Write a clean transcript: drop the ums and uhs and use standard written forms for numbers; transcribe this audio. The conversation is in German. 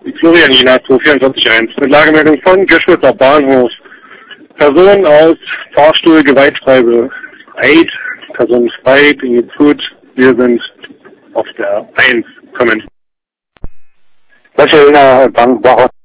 Florianina 244.1 mit Lagemeldung von Geschwitzer Bahnhof. Person aus Fahrstuhl gewaltfrei befreit. Person frei, bin jetzt gut. Wir sind auf der 1. Kommen. Barcelona Bankwache.